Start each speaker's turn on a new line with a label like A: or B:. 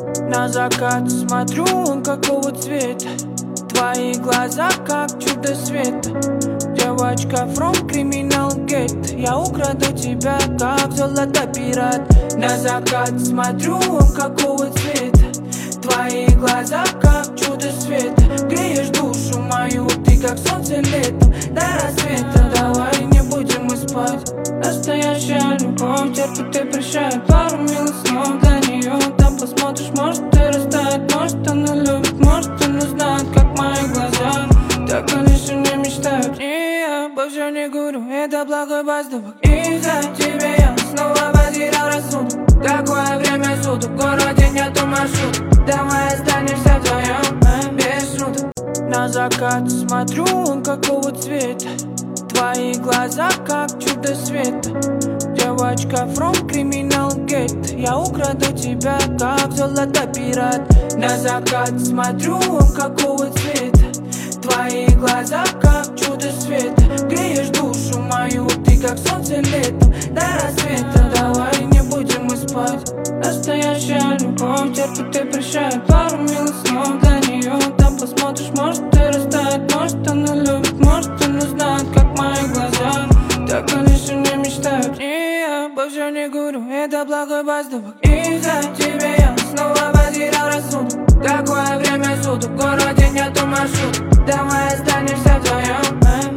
A: На закат смотрю, он какого цвета? Твои глаза как чудо света. Девочка from Criminal Gate. Я украду тебя, как золото пират. На закат смотрю, он какого цвета? Твои глаза как чудо света. Греешь душу мою, ты как солнце летом. До рассвета давай не будем мы спать. Настоящая любовь терпит и прощает. Пару милых снов для нее. Там посмотришь, может ты растает. Может она любит, может она знает, как мои глаза. Так конечно не мечтают. И я больше не говорю, это плохой поступок. Из-за тебя я снова потерял рассудок. Какое время суток, в городе нету маршрута. Давай останешься вдвоем, без шуток. На закат смотрю, он какого цвета? Твои глаза как чудо света. Девочка from Criminal Gate. Я украду тебя, как золото пират. На закат смотрю, он какого цвета? Твои глаза как чудо света. Греешь душу мою, ты как солнце летом. До рассвета давай не будем мы спать. Настоящая любовь терпит и прощает. Пару милых снов для нее. Там посмотришь, может ты растает. Может она любит, может она знает, как мои глаза. Так конечно не мечтают. И я больше не говорю, это плохой поступок. Из-за тебя я снова потерял рассудок. Какое время суток, в городе нету маршрута. Давай останешься вдвоем.